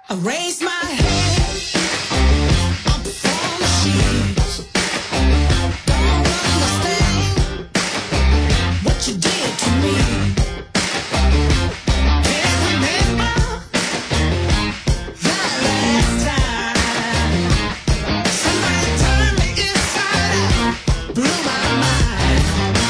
I raise my head up from the sheets. Don't understand what you did to me. Can't remember that last time somebody turned me inside out, blew my mind.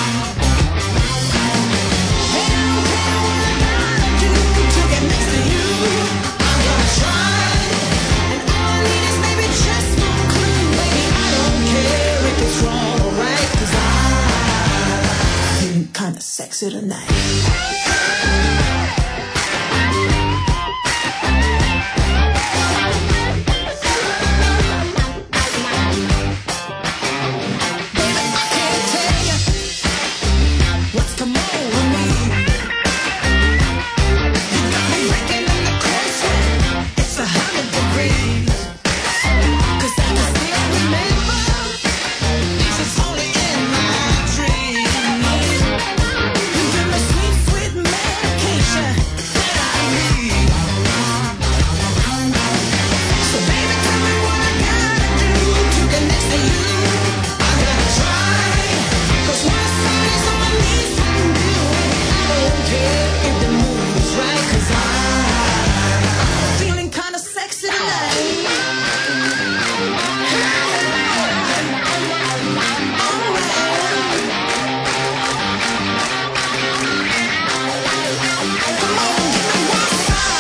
Hey, I don't care what I gotta do to get next to you. I'm gonna try, and all I need is maybe just one clue. Baby, I don't care if it's wrong or right, 'cause I'm feeling kinda sexy tonight. Baby, I can't tell you what's come over me. You got me breaking in the cold sweat. It's 100 degrees. 'Cause I can still remember this is only in my dreams. You give me sweet, sweet medication that I need. So baby, tell me what I gotta do to get next to you. I gotta try, 'cause one sign is all I need from you. I don't care if the mood is right, 'cause I'm feeling kinda sexy tonight. Come on, give me one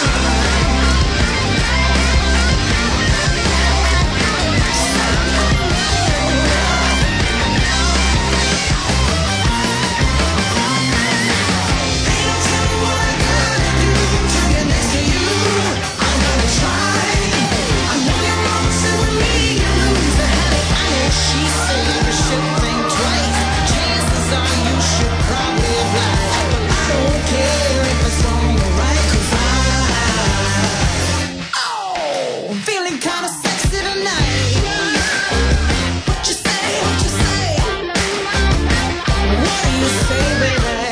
feeling kinda sexy tonight. What you say, what you say? What do you say, baby?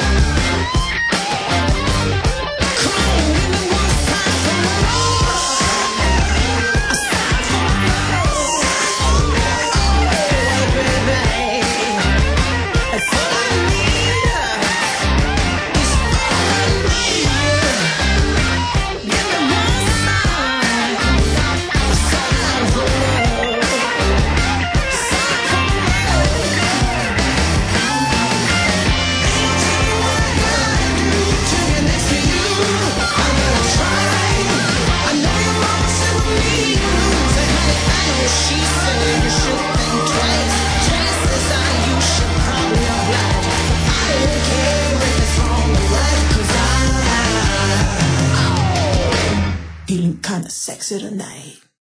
Come on, give me one sign from the rose, a sign from the rose. Oh, baby, that's all I need. It's all I need. Give me one sign, a sign from love, sign from love. To get next to you, I'm gonna try. I know your mama said with me you lose, and honey, I know she said you should think twice. Chances are you should probably oblige. I don't care if it's wrong or right, 'cause I'm feeling kinda sexy tonight.